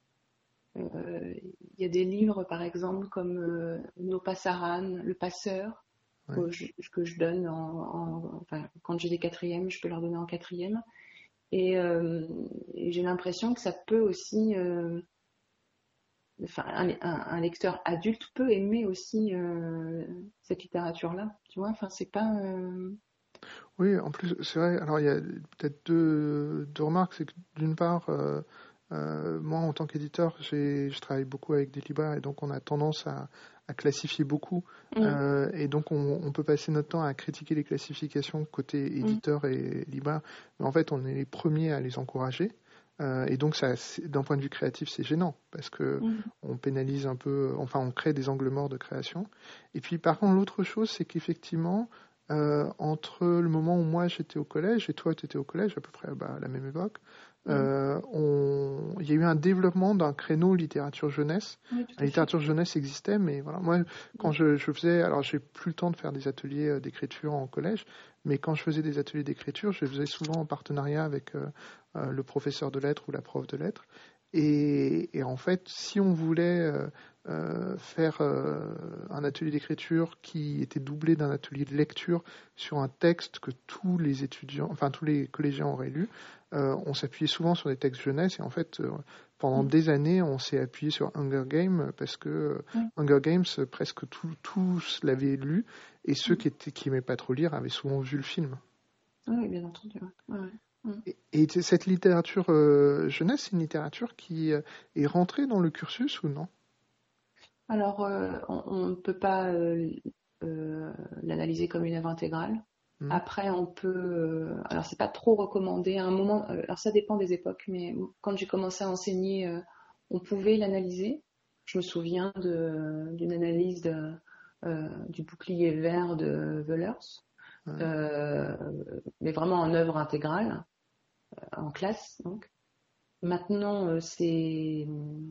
[SPEAKER 1] euh, il y a des livres, par exemple, comme euh, No Passaran, Le Passeur, ouais. que, je, que je donne en, en, enfin, quand j'ai des quatrièmes, je peux leur donner en quatrième. Et, euh, et j'ai l'impression que ça peut aussi euh, Enfin, un, un, un lecteur adulte peut aimer aussi euh, cette littérature-là, tu vois. Enfin, c'est pas. Euh...
[SPEAKER 2] Oui, en plus, c'est vrai. Alors, il y a peut-être deux, deux remarques. C'est que d'une part, euh, euh, moi, en tant qu'éditeur, j'ai, je travaille beaucoup avec des libraires et donc on a tendance à, à classifier beaucoup. Mmh. Euh, et donc, on, on peut passer notre temps à critiquer les classifications côté éditeur mmh. et libraire. Mais en fait, on est les premiers à les encourager. Euh, et donc, ça, d'un point de vue créatif, c'est gênant parce que mmh. on pénalise un peu, enfin, on crée des angles morts de création. Et puis, par contre, l'autre chose, c'est qu'effectivement, euh, entre le moment où moi j'étais au collège et toi tu étais au collège, à peu près bah, à la même époque, euh, on... il y a eu un développement d'un créneau littérature jeunesse.
[SPEAKER 1] Oui, tout
[SPEAKER 2] La
[SPEAKER 1] à
[SPEAKER 2] littérature jeunesse existait, mais voilà, moi, quand je, je faisais, alors j'ai plus le temps de faire des ateliers euh, d'écriture en collège, mais quand je faisais des ateliers d'écriture, je les faisais souvent en partenariat avec euh, euh, le professeur de lettres ou la prof de lettres. Et, et en fait, si on voulait euh, euh, faire euh, un atelier d'écriture qui était doublé d'un atelier de lecture sur un texte que tous les étudiants, enfin tous les collégiens auraient lu, euh, on s'appuyait souvent sur des textes jeunesse. Et en fait, euh, pendant
[SPEAKER 1] Mm.
[SPEAKER 2] des années, on s'est appuyé sur Hunger Games parce que euh,
[SPEAKER 1] Mm.
[SPEAKER 2] Hunger Games, presque tout- tous l'avaient lu, et ceux
[SPEAKER 1] Mm.
[SPEAKER 2] qui étaient qui aimaient pas trop lire avaient souvent vu le film.
[SPEAKER 1] Oui, bien entendu. Ouais. Ouais, ouais. Mm.
[SPEAKER 2] Et, et cette littérature euh, jeunesse, c'est une littérature qui euh, est rentrée dans le cursus ou non?
[SPEAKER 1] Alors, euh, on ne peut pas euh, euh, l'analyser comme une œuvre intégrale.
[SPEAKER 2] Hmm.
[SPEAKER 1] Après, on peut. Euh, alors, c'est pas trop recommandé. À un moment, euh, alors ça dépend des époques, mais quand j'ai commencé à enseigner, euh, on pouvait l'analyser. Je me souviens de- d'une analyse de, euh, du bouclier vert de Wellers,
[SPEAKER 2] Ouais.
[SPEAKER 1] euh, mais vraiment en œuvre intégrale, en classe, donc. Maintenant, euh, c'est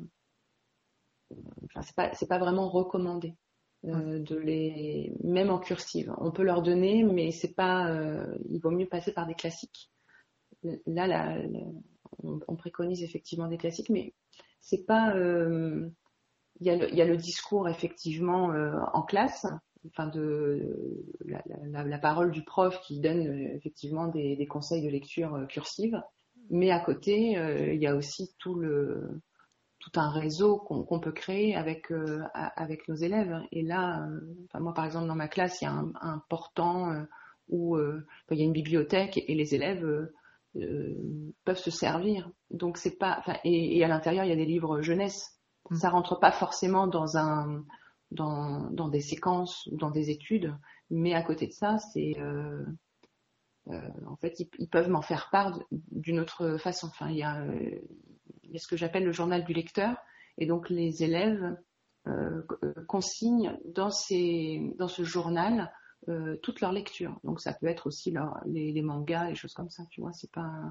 [SPEAKER 1] enfin, c'est pas, c'est pas vraiment recommandé
[SPEAKER 2] Ouais.
[SPEAKER 1] euh, de les, même en cursive. On peut leur donner, mais c'est pas, euh, il vaut mieux passer par des classiques. Là, là, là, on, on préconise effectivement des classiques, mais c'est pas, euh, il y a le, il y a le discours effectivement euh, en classe, enfin de la, la, la parole du prof qui donne euh, effectivement des, des conseils de lecture euh, cursive, mais à côté, euh, il y a aussi tout le tout un réseau qu'on qu'on peut créer avec, euh, avec nos élèves. Et là, euh, enfin, moi par exemple dans ma classe, il y a un, un portant euh, où euh, il y a une bibliothèque et, et les élèves euh, euh, peuvent se servir. Donc c'est pas, enfin, et, et à l'intérieur il y a des livres jeunesse.
[SPEAKER 2] Hmm.
[SPEAKER 1] Ça rentre pas forcément dans un dans, dans des séquences ou dans des études, mais à côté de ça, c'est euh, euh, en fait ils, ils peuvent m'en faire part d'une autre façon. Enfin, il y a euh, il y a ce que j'appelle le journal du lecteur. Et donc les élèves euh, consignent dans, ces, dans ce journal euh, toute leur lecture. Donc ça peut être aussi leur, les, les mangas, les choses comme ça, tu vois. C'est pas.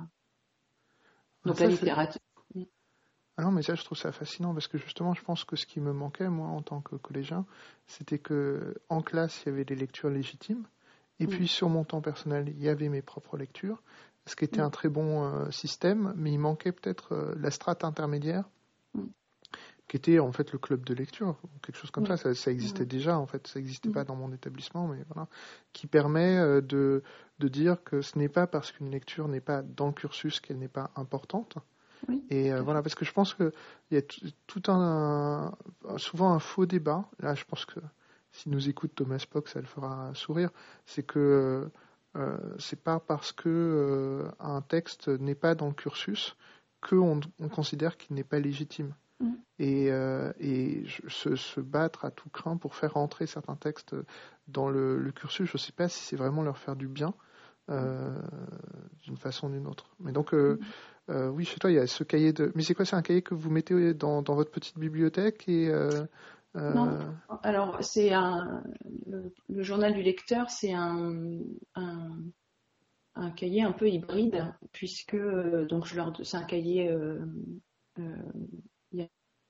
[SPEAKER 2] Ah,
[SPEAKER 1] Donc la
[SPEAKER 2] ça, c'est...
[SPEAKER 1] littérature.
[SPEAKER 2] Ah non, mais ça, je trouve ça fascinant parce que justement, je pense que ce qui me manquait, moi, en tant que collégien, c'était que en classe, il y avait les lectures légitimes. Et
[SPEAKER 1] Mm,
[SPEAKER 2] puis, sur mon temps personnel, il y avait mes propres lectures, ce qui était
[SPEAKER 1] mm,
[SPEAKER 2] un très bon euh, système, mais il manquait peut-être euh, la strate intermédiaire,
[SPEAKER 1] mm,
[SPEAKER 2] qui était en fait le club de lecture, quelque chose comme
[SPEAKER 1] mm,
[SPEAKER 2] ça. Ça, ça existait
[SPEAKER 1] mm,
[SPEAKER 2] déjà, en fait, ça n'existait
[SPEAKER 1] mm.
[SPEAKER 2] pas dans mon établissement, mais voilà, qui permet euh, de, de dire que ce n'est pas parce qu'une lecture n'est pas dans le cursus qu'elle n'est pas importante.
[SPEAKER 1] Oui,
[SPEAKER 2] Et euh,
[SPEAKER 1] tout à
[SPEAKER 2] voilà,
[SPEAKER 1] fait.
[SPEAKER 2] parce que je pense qu'il y a tout, tout un, un- souvent un faux débat. Là, je pense que si nous écoute Thomas Spock, ça le fera sourire. C'est que euh, c'est pas parce que euh, un texte n'est pas dans le cursus qu'on on considère qu'il n'est pas légitime.
[SPEAKER 1] Mm,
[SPEAKER 2] Et, euh, et je- se, se battre à tout crin pour faire rentrer certains textes dans le, le cursus, je ne sais pas si c'est vraiment leur faire du bien euh, d'une façon ou d'une autre. Mais donc, euh,
[SPEAKER 1] mm.
[SPEAKER 2] euh, oui, chez toi, il y a ce cahier de. Mais c'est quoi? C'est un cahier que vous mettez dans, dans votre petite bibliothèque et. Euh,
[SPEAKER 1] Non,
[SPEAKER 2] euh,
[SPEAKER 1] alors c'est un le, le journal du lecteur, c'est un, un, un cahier un peu hybride puisque euh, donc je leur c'est un cahier euh, euh, il y a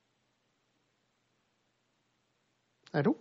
[SPEAKER 2] Allô?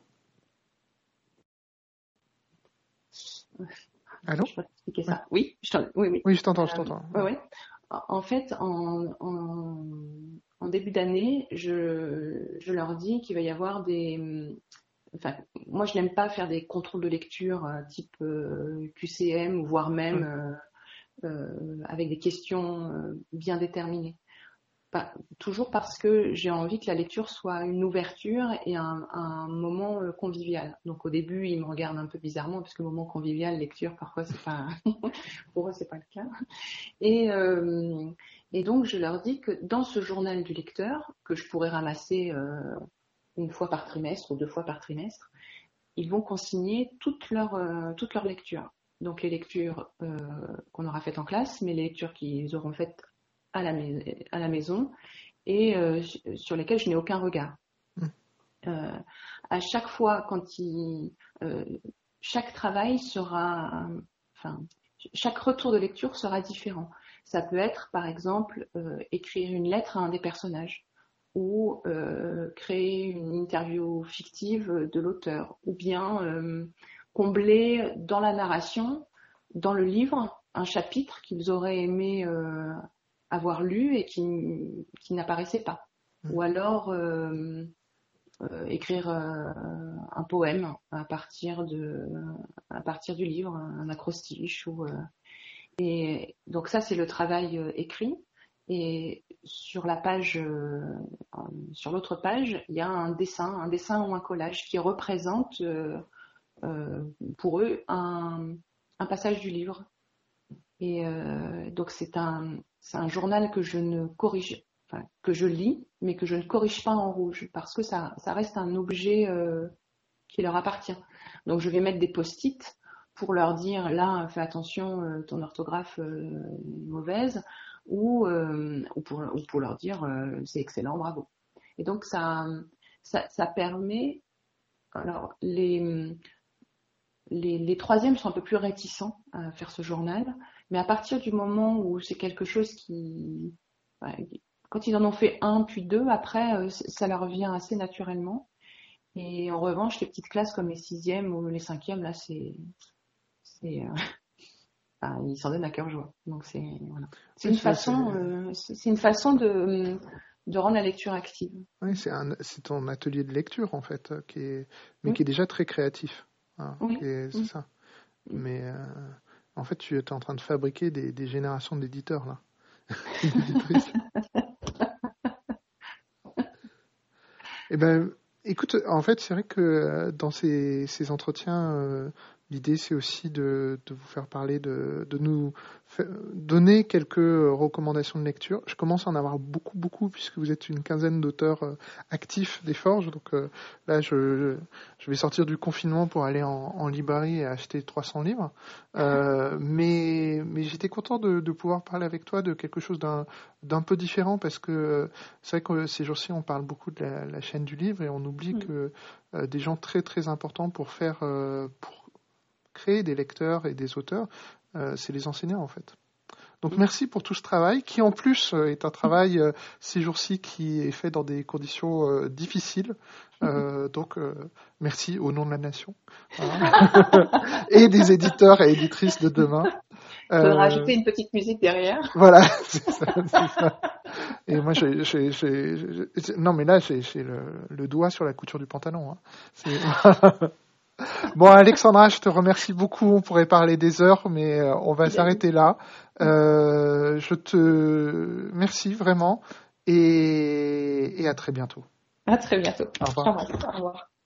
[SPEAKER 1] Attends,
[SPEAKER 2] Allô?
[SPEAKER 1] je peux t'expliquer
[SPEAKER 2] Ouais.
[SPEAKER 1] ça. Oui, je t'en- oui, oui.
[SPEAKER 2] Oui, je t'entends, je
[SPEAKER 1] Euh,
[SPEAKER 2] t'entends.
[SPEAKER 1] ouais,
[SPEAKER 2] Ouais.
[SPEAKER 1] ouais. En en fait, en, en, en début d'année, je, je leur dis qu'il va y avoir des. hum, Enfin, moi, je n'aime pas faire des contrôles de lecture euh, type euh, Q C M, voire même
[SPEAKER 2] Ouais.
[SPEAKER 1] euh, euh, avec des questions euh, bien déterminées. Pas- toujours parce que j'ai envie que la lecture soit une ouverture et un, un moment euh, convivial. Donc au début, ils me regardent un peu bizarrement parce que le moment convivial, lecture, parfois c'est pas pour eux c'est pas le cas. Et, euh, et donc je leur dis que dans ce journal du lecteur que je pourrais ramasser euh, une fois par trimestre ou deux fois par trimestre, ils vont consigner toute leur euh, toute leur lecture. Donc les lectures euh, qu'on aura faites en classe, mais les lectures qu'ils auront faites à la, mais- à la maison et euh, sur lesquels je n'ai aucun regard.
[SPEAKER 2] Mm.
[SPEAKER 1] Euh, à chaque fois, quand il, euh, chaque travail sera, enfin, chaque retour de lecture sera différent. Ça peut être, par exemple, euh, écrire une lettre à un des personnages ou euh, créer une interview fictive de l'auteur, ou bien euh, combler dans la narration, dans le livre, un chapitre qu'ils auraient aimé euh, avoir lu et qui, qui n'apparaissait pas.
[SPEAKER 2] Mmh.
[SPEAKER 1] Ou alors euh, euh, écrire euh, un poème à partir, de, à partir du livre, un acrostiche. Ou, euh, et donc ça, c'est le travail euh, écrit. Et sur la page, euh, sur l'autre page, il y a un dessin, un dessin ou un collage qui représente euh, euh, pour eux un, un passage du livre. Et euh, donc c'est un, c'est un journal que je ne corrige, enfin, que je lis, mais que je ne corrige pas en rouge, parce que ça, ça reste un objet euh, qui leur appartient. Donc je vais mettre des post-it pour leur dire, là, fais attention, euh, ton orthographe euh, est mauvaise, ou, euh, ou, pour, ou pour leur dire, euh, c'est excellent, bravo. Et donc ça, ça, ça permet, alors les, les, les troisièmes sont un peu plus réticents à faire ce journal, mais à partir du moment où c'est quelque chose qui, ouais, quand ils en ont fait un puis deux, après, euh, ça leur vient assez naturellement. Et en revanche, les petites classes comme les sixièmes ou les cinquièmes, là, c'est, c'est, euh, enfin, ils s'en donnent à cœur joie. Donc c'est, voilà. C'est
[SPEAKER 2] Oui,
[SPEAKER 1] une
[SPEAKER 2] tu vois,
[SPEAKER 1] façon,
[SPEAKER 2] c'est
[SPEAKER 1] euh, c'est c'est une façon de, de rendre la lecture active.
[SPEAKER 2] oui, c'est un, c'est ton atelier de lecture en fait, euh, qui est, mais
[SPEAKER 1] Oui,
[SPEAKER 2] qui est déjà très créatif. Hein,
[SPEAKER 1] oui,
[SPEAKER 2] qui est- c'est
[SPEAKER 1] oui.
[SPEAKER 2] ça. Mais euh, en fait, tu es en train de fabriquer des, des générations d'éditeurs là, d'éditrices. Eh ben, écoute, en fait, c'est vrai que euh, dans ces, ces entretiens, euh, l'idée c'est aussi de, de vous faire parler, de, de nous fa- donner quelques recommandations de lecture. Je commence à en avoir beaucoup, beaucoup, puisque vous êtes une quinzaine d'auteurs euh, actifs des Forges. Donc euh, là, je, je vais sortir du confinement pour aller en, en librairie et acheter trois cents livres. Euh, mais mais j'étais content de, de pouvoir parler avec toi de quelque chose d'un, d'un peu différent, parce que c'est vrai que ces jours-ci, on parle beaucoup de la, la chaîne du livre et on oublie
[SPEAKER 1] Mm.
[SPEAKER 2] que euh, des gens très très importants pour faire, euh, pour créer des lecteurs et des auteurs, euh, c'est les enseignants en fait. Donc
[SPEAKER 1] Mm.
[SPEAKER 2] merci pour tout ce travail, qui en plus euh, est un travail euh, ces jours-ci qui est fait dans des conditions euh, difficiles. Euh, donc euh, merci au nom de la nation, hein, et des éditeurs et éditrices de demain.
[SPEAKER 1] Faudra
[SPEAKER 2] Euh,
[SPEAKER 1] ajouter une petite musique derrière.
[SPEAKER 2] voilà, c'est ça, c'est ça. Et moi, j'ai, j'ai, j'ai, j'ai- non, mais là, j'ai, j'ai le, le doigt sur la couture du pantalon. Hein. C'est... Bon, Alexandra, je te remercie beaucoup. On pourrait parler des heures, mais euh, on va
[SPEAKER 1] Fidèle.
[SPEAKER 2] s'arrêter là. Euh, je te merci vraiment et, et à très bientôt.
[SPEAKER 1] À très bientôt.
[SPEAKER 2] Au revoir.
[SPEAKER 1] Au revoir. Au revoir.